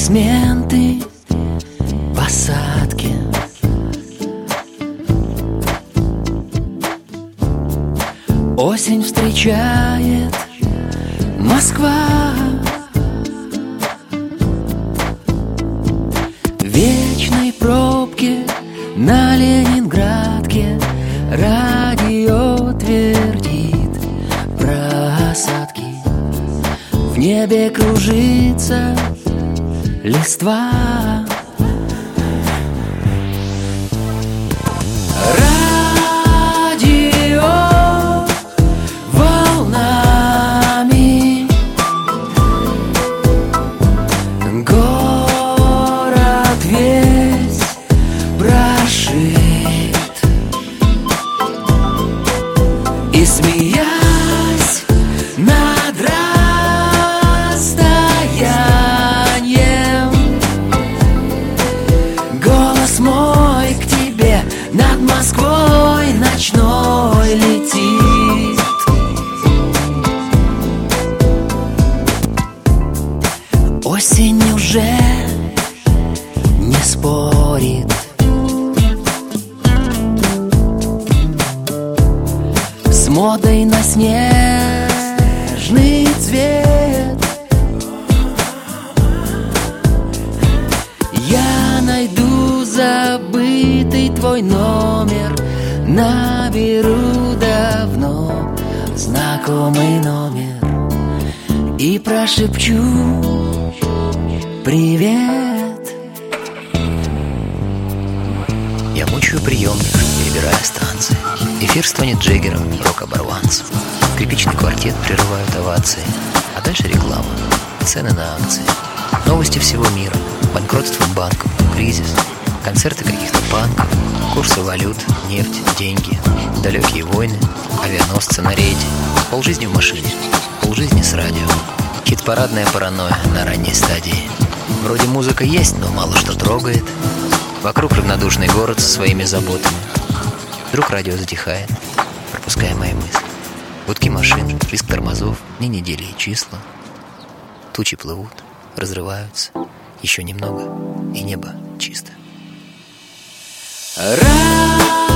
аплодисменты, посадки. Осень встречает Москва. В вечной пробке на Ленинградке радио твердит про осадки. В небе кружится листва. Радио волнами город весь прошит. И смеясь над расстоянием, голос мой к тебе над Москвой ночной летит. Осень уже не спорит с модой на снежный цвет. Я найду забытый твой номер, наберу давно знакомый номер и прошепчу привет. Я мучаю приемник, перебирая станции. Эфир стонет Джеггером, рок-оборванцем. Скрипичный квартет прерывают овации. А дальше реклама, цены на акции, новости всего мира, банкротство банков, кризис, концерты каких-то панков, курсы валют, нефть, деньги, далекие войны, авианосцы на рейде, полжизни в машине, полжизни с радио. Хит-парадная паранойя на ранней стадии. Вроде музыка есть, но мало что трогает. Вокруг равнодушный город со своими заботами. Вдруг радио затихает, пропуская мои мысли. Гудки машин, визг тормозов, дни, недели и числа. Тучи плывут, разрываются. Еще немного, и небо чисто. Радио